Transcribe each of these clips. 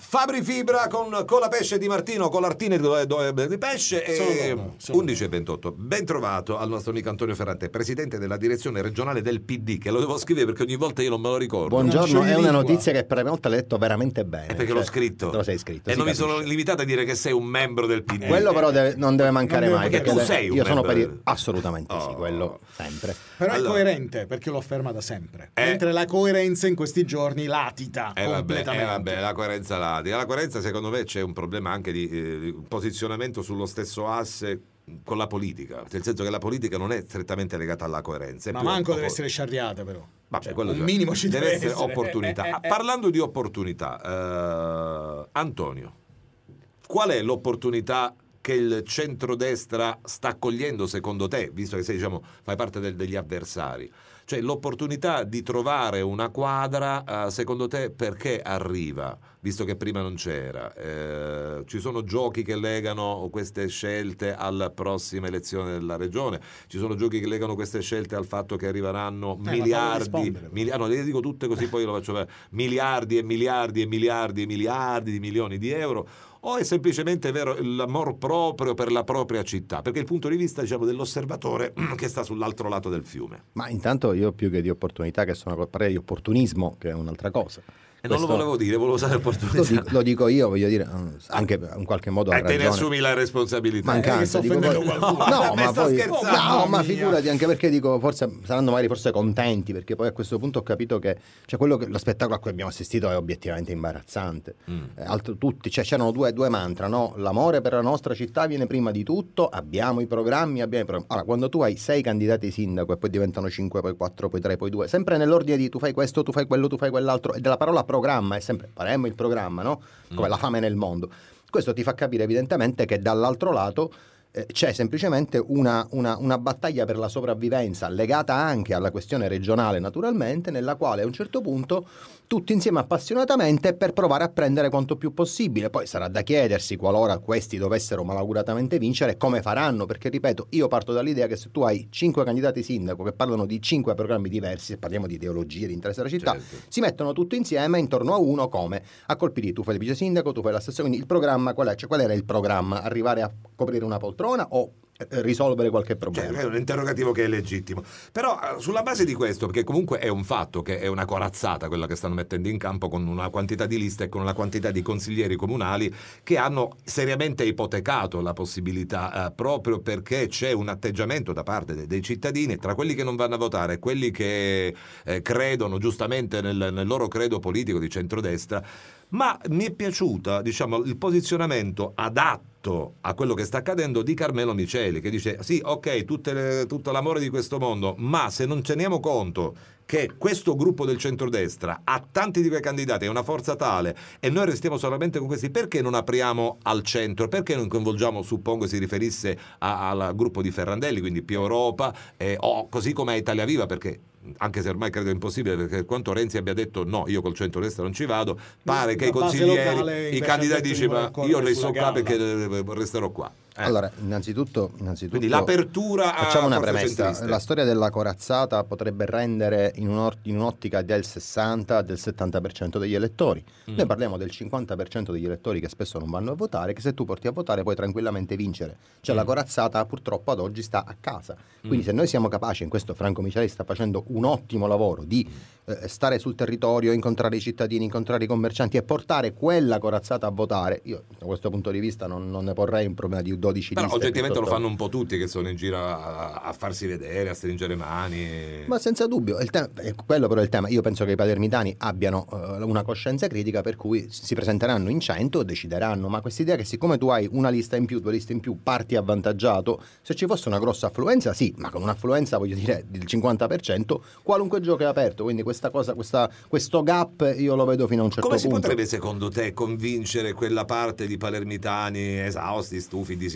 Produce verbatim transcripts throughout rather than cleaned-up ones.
Fabri Fibra con Colapesce di Martino, Colartini di pesce e undici e ventotto. Ben trovato al nostro amico Antonio Ferrante, presidente della direzione regionale del P D, che lo devo scrivere perché ogni volta io non me lo ricordo. Buongiorno, è una notizia che per la prima volta ho letto veramente bene. È perché cioè, l'ho scritto. Lo sei scritto. E non capisce. mi sono limitato a dire che sei un membro del P D. Quello però deve, non deve mancare non mai. Perché tu deve, sei un Io sono per il, del... assolutamente oh. sì, quello sempre. Però allora. è coerente perché lo afferma da sempre. Eh. Mentre la coerenza in questi giorni latita Eh vabbè, completamente. eh vabbè, la coerenza latica. La coerenza secondo me c'è un problema anche di eh, posizionamento sullo stesso asse con la politica, nel senso che la politica non è strettamente legata alla coerenza. Ma manco deve essere sciarriata però. Vabbè, cioè, quello un cioè, minimo ci deve, deve essere, essere opportunità. Eh, eh, eh. Ah, parlando di opportunità, eh, Antonio, qual è l'opportunità che il centrodestra sta cogliendo secondo te, visto che sei, diciamo, fai parte del, degli avversari? Cioè l'opportunità di trovare una quadra, eh, secondo te perché arriva, visto che prima non c'era? Eh, ci sono giochi che legano queste scelte alla prossima elezione della regione, ci sono giochi che legano queste scelte al fatto che arriveranno eh, miliardi, mili- no, le dico tutte così poi lo faccio vedere, miliardi e miliardi e miliardi e miliardi di milioni di euro, o è semplicemente vero l'amor proprio per la propria città? Perché il punto di vista, diciamo, dell'osservatore che sta sull'altro lato del fiume. Ma intanto io più che di opportunità, che sono parere di opportunismo, che è un'altra cosa. E Questo, non lo volevo dire, volevo usare opportunità. Lo dico, lo dico io, voglio dire, anche in qualche modo ha E te ne ragione. assumi la responsabilità. Mancanza, eh, dico, poi, no, no, ma sto poi, scherzando, no, ma mia. figurati, anche perché dico, forse saranno magari forse contenti, perché poi a questo punto ho capito che cioè quello che lo spettacolo a cui abbiamo assistito è obiettivamente imbarazzante. Mm. Eh, altro, tutti, cioè, c'erano due, due mantra, no? L'amore per la nostra città viene prima di tutto, abbiamo i programmi, abbiamo i programmi. Allora, quando tu hai sei candidati sindaco e poi diventano cinque, poi quattro, poi tre, poi due, sempre nell'ordine di tu fai questo, tu fai quello, tu fai quell'altro, e della parola programma è sempre faremo il programma, no? Come mm. la fame nel mondo. Questo ti fa capire evidentemente che dall'altro lato eh, c'è semplicemente una, una, una battaglia per la sopravvivenza legata anche alla questione regionale, naturalmente, nella quale a un certo punto tutti insieme appassionatamente per provare a prendere quanto più possibile. Poi sarà da chiedersi, qualora questi dovessero malauguratamente vincere, come faranno, perché ripeto, io parto dall'idea che se tu hai cinque candidati sindaco che parlano di cinque programmi diversi, se parliamo di ideologie, di interesse della città, certo, si mettono tutti insieme intorno a uno, come a colpi di tu fai il vice sindaco, tu fai l'assessore, quindi il programma qual è? Cioè, qual era il programma? Arrivare a coprire una poltrona o risolvere qualche problema? Cioè, è un interrogativo che è legittimo, però sulla base di questo, perché comunque è un fatto che è una corazzata quella che stanno mettendo in campo, con una quantità di liste e con una quantità di consiglieri comunali che hanno seriamente ipotecato la possibilità, eh, proprio perché c'è un atteggiamento da parte dei, dei cittadini, tra quelli che non vanno a votare e quelli che eh, credono giustamente nel, nel loro credo politico di centrodestra. Ma mi è piaciuta, diciamo, il posizionamento adatto a quello che sta accadendo di Carmelo Miceli, che dice sì, ok, tutte le, tutto l'amore di questo mondo, ma se non teniamo conto che questo gruppo del centrodestra ha tanti di quei candidati, è una forza tale, e noi restiamo solamente con questi, perché non apriamo al centro? Perché non coinvolgiamo, suppongo si riferisse a, al gruppo di Ferrandelli, quindi più Europa, eh, o così come a Italia Viva, perché anche se ormai credo impossibile, perché quanto Renzi abbia detto no, io col centrodestra non ci vado, pare che i consiglieri, i candidati dicono ma io resto qua perché resterò qua. Eh. Allora, innanzitutto, innanzitutto quindi l'apertura a facciamo una premessa. centriste. La storia della corazzata potrebbe rendere in, un'or- in un'ottica del sessanta, del settanta per cento degli elettori. Mm. Noi parliamo del cinquanta per cento degli elettori che spesso non vanno a votare, che se tu porti a votare puoi tranquillamente vincere. Cioè mm. la corazzata purtroppo ad oggi sta a casa. Quindi mm. se noi siamo capaci, in questo Franco Miceli sta facendo un ottimo lavoro di eh, stare sul territorio, incontrare i cittadini, incontrare i commercianti e portare quella corazzata a votare, io da questo punto di vista non, non ne porrei un problema di dodici però liste. oggettivamente piuttosto... lo fanno un po' tutti che sono in giro a, a farsi vedere, a stringere mani. Ma senza dubbio, il te- è quello però è il tema. Io penso che i palermitani abbiano uh, una coscienza critica, per cui si presenteranno in cento e decideranno, ma quest'idea che siccome tu hai una lista in più, due liste in più, parti avvantaggiato, se ci fosse una grossa affluenza sì, ma con un'affluenza voglio dire del cinquanta per cento qualunque gioco è aperto, quindi questa cosa, questa, questo gap io lo vedo fino a un certo punto. Come punto. si potrebbe secondo te convincere quella parte di palermitani esausti, stufi di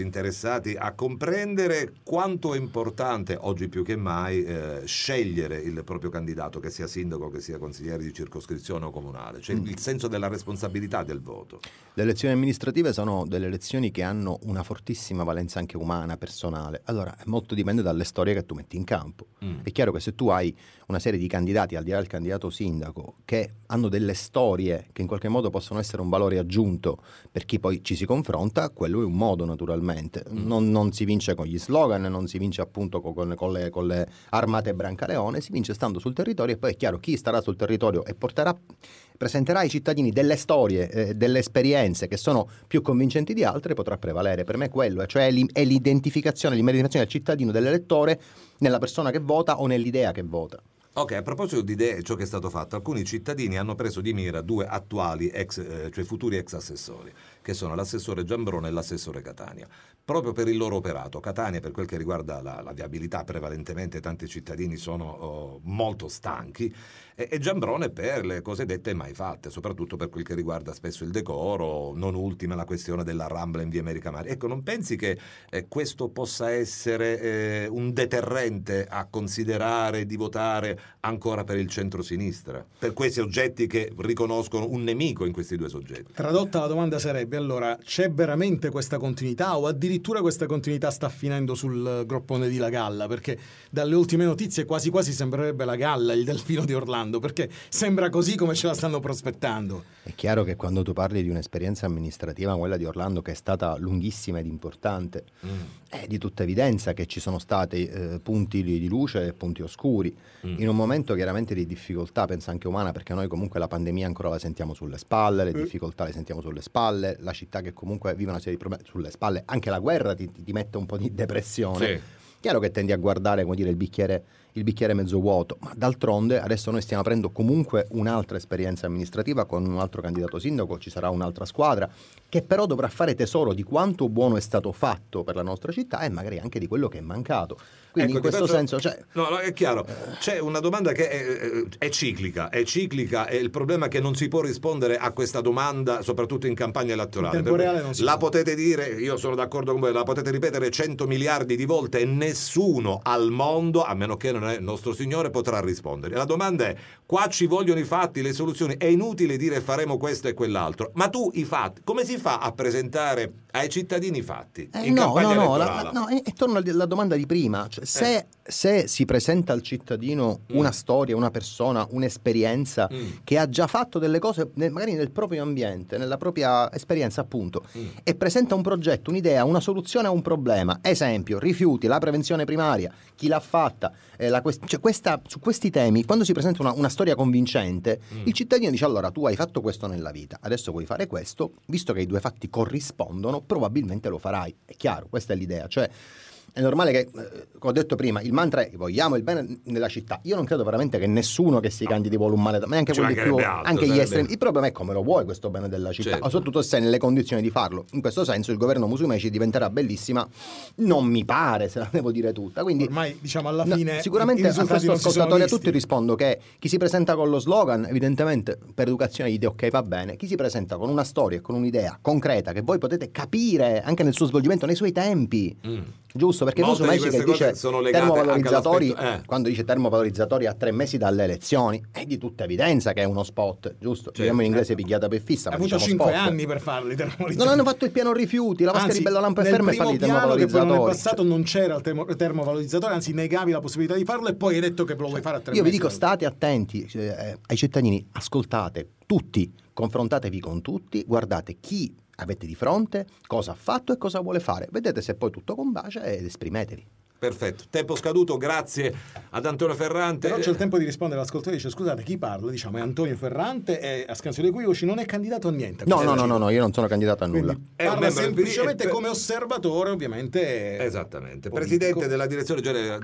interessati a comprendere quanto è importante, oggi più che mai, eh, scegliere il proprio candidato, che sia sindaco, che sia consigliere di circoscrizione o comunale, cioè mm. il senso della responsabilità del voto. Le elezioni amministrative sono delle elezioni che hanno una fortissima valenza anche umana, personale. Allora, molto dipende dalle storie che tu metti in campo. Mm. È chiaro che se tu hai una serie di candidati, al di là del candidato sindaco, che hanno delle storie che in qualche modo possono essere un valore aggiunto per chi poi ci si confronta, quello è un modo, naturalmente. Mm. Non, non si vince con gli slogan, non si vince appunto con, con, le, con le armate Brancaleone, si vince stando sul territorio, e poi è chiaro chi starà sul territorio e porterà, presenterà ai cittadini delle storie, eh, delle esperienze che sono più convincenti di altre, potrà prevalere. Per me quello, cioè è l'identificazione, l'immedesimazione del cittadino, dell'elettore nella persona che vota o nell'idea che vota. Ok, a proposito di idee, ciò che è stato fatto, alcuni cittadini hanno preso di mira due attuali ex, eh, cioè futuri ex assessori, che sono l'assessore Giambrone e l'assessore Catania, proprio per il loro operato. Catania, per quel che riguarda la, la viabilità, prevalentemente tanti cittadini sono oh, molto stanchi, e, e Giambrone per le cosiddette mai fatte, soprattutto per quel che riguarda spesso il decoro, non ultima la questione della Rambla in via America Mare. Ecco, non pensi che eh, questo possa essere eh, un deterrente a considerare di votare ancora per il centro-sinistra, per quei soggetti che riconoscono un nemico in questi due soggetti? Tradotta la domanda sarebbe, allora, c'è veramente questa continuità, o addirittura questa continuità sta finendo sul groppone di La Galla? Perché dalle ultime notizie quasi quasi sembrerebbe La Galla il delfino di Orlando, perché sembra così come ce la stanno prospettando. È chiaro che quando tu parli di un'esperienza amministrativa, quella di Orlando, che è stata lunghissima ed importante, mm. è di tutta evidenza che ci sono stati eh, punti di luce e punti oscuri. Mm. In un momento chiaramente di difficoltà, penso anche umana, perché noi comunque la pandemia ancora la sentiamo sulle spalle, le mm. difficoltà le sentiamo sulle spalle, la città che comunque vive una serie di problemi sulle spalle, anche la guerra ti, ti mette un po' di depressione. Sì. Chiaro che tendi a guardare, come dire, il bicchiere, il bicchiere mezzo vuoto, ma d'altronde adesso noi stiamo aprendo comunque un'altra esperienza amministrativa con un altro candidato sindaco, ci sarà un'altra squadra che però dovrà fare tesoro di quanto buono è stato fatto per la nostra città e magari anche di quello che è mancato. Quindi ecco, in questo faccio... senso... Cioè... No, no, è chiaro, c'è una domanda che è, è ciclica, è ciclica e il problema è che non si può rispondere a questa domanda, soprattutto in campagna elettorale. In tempo reale non si la può. Potete dire, io sono d'accordo con voi, la potete ripetere cento miliardi di volte e nessuno al mondo, a meno che non è il nostro Signore, potrà rispondere. La domanda è, qua ci vogliono i fatti, le soluzioni, è inutile dire faremo questo e quell'altro, ma tu i fatti, come si fa a presentare ai cittadini i fatti eh, in no, campagna no, elettorale? No, no, e torno alla domanda di prima, cioè, se, eh. se si presenta al cittadino mm. una storia, una persona, un'esperienza mm. che ha già fatto delle cose magari nel proprio ambiente, nella propria esperienza appunto, mm. e presenta un progetto, un'idea, una soluzione a un problema, esempio, rifiuti, la prevenzione primaria, chi l'ha fatta, eh, la quest- cioè questa, su questi temi, quando si presenta una, una storia convincente, mm. il cittadino dice allora tu hai fatto questo nella vita, adesso vuoi fare questo, visto che i due fatti corrispondono, probabilmente lo farai. È chiaro, questa è l'idea, cioè è normale che, eh, come ho detto prima, il mantra è vogliamo il bene nella città. Io non credo veramente che nessuno che si no. candidi vuole un male, ma anche quelli più, altro, anche gli estremi. Il problema è come lo vuoi questo bene della città, certo. soprattutto se sei nelle condizioni di farlo. In questo senso il governo Musumeci diventerà bellissima, non mi pare, se la devo dire tutta. Quindi ormai diciamo alla fine no, sicuramente a questo ascoltatore a tutti rispondo che chi si presenta con lo slogan, evidentemente per educazione gli dice ok va bene, chi si presenta con una storia e con un'idea concreta che voi potete capire anche nel suo svolgimento, nei suoi tempi. Mm. Giusto, perché Musumeci che dice termovalorizzatori, eh. quando dice termovalorizzatori a tre mesi dalle elezioni, è di tutta evidenza che è uno spot, giusto? Certo. Diciamo in inglese pigliata per fissa. Ha avuto diciamo cinque spot. anni per farli termovalorizzatori. Non hanno fatto il piano rifiuti, la vasca anzi, di Bella Lampa è ferma e farli termovalorizzatori. Nel passato cioè. non c'era il termo- termovalorizzatore, anzi negavi la possibilità di farlo e poi hai detto che lo vuoi fare a tre Io mesi. Io vi dico state attenti eh, ai cittadini, ascoltate tutti, confrontatevi con tutti, guardate chi avete di fronte, cosa ha fatto e cosa vuole fare. Vedete se poi tutto combacia ed esprimetevi. Perfetto, tempo scaduto, grazie ad Antonio Ferrante. Però c'è il tempo di rispondere all'ascoltatore, dice scusate chi parla, diciamo è Antonio Ferrante e a scansio dei equivoci non è candidato a niente. No, no, no, no, no, io non sono candidato a nulla. Quindi parla semplicemente come osservatore ovviamente. Esattamente, politico. Presidente della direzione,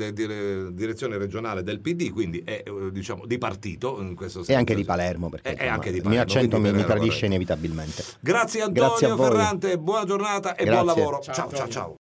direzione regionale del P D, quindi è diciamo di partito in questo senso. E anche di Palermo, perché è, insomma, anche di il mio accento mi, mi tradisce vorrei. inevitabilmente. Grazie Antonio Grazie Ferrante, buona giornata e Grazie. buon lavoro. Ciao, ciao, ciao. ciao.